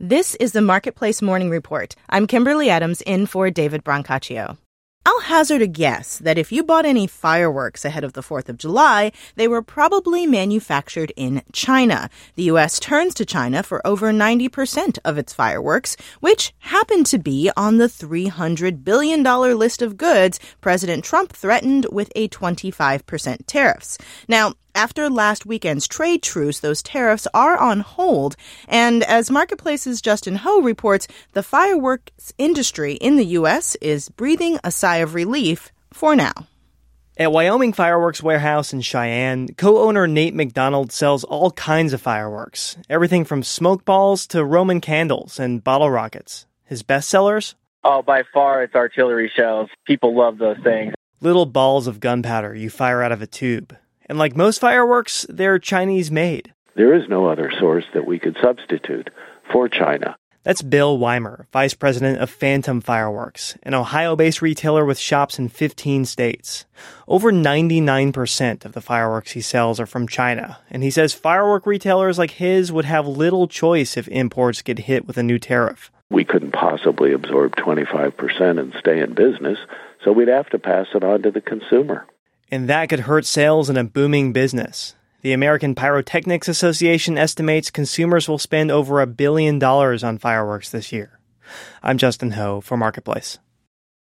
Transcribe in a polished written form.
This is the Marketplace Morning Report. I'm Kimberly Adams in for David Brancaccio. I'll hazard a guess that if you bought any fireworks ahead of the 4th of July, they were probably manufactured in China. The U.S. turns to China for over 90% of its fireworks, which happened to be on the $300 billion list of goods President Trump threatened with a 25% tariffs. Now, after last weekend's trade truce, those tariffs are on hold. And as Marketplace's Justin Ho reports, the fireworks industry in the U.S. is breathing a sigh of relief for now. At Wyoming Fireworks Warehouse in Cheyenne, co-owner Nate McDonald sells all kinds of fireworks, everything from smoke balls to Roman candles and bottle rockets. His best sellers? Oh, by far, it's artillery shells. People love those things. Little balls of gunpowder you fire out of a tube. And like most fireworks, they're Chinese-made. There is no other source that we could substitute for China. That's Bill Weimer, vice president of Phantom Fireworks, an Ohio-based retailer with shops in 15 states. Over 99% of the fireworks he sells are from China, and he says firework retailers like his would have little choice if imports get hit with a new tariff. We couldn't possibly absorb 25% and stay in business, so we'd have to pass it on to the consumer. And that could hurt sales in a booming business. The American Pyrotechnics Association estimates consumers will spend over $1 billion on fireworks this year. I'm Justin Ho for Marketplace.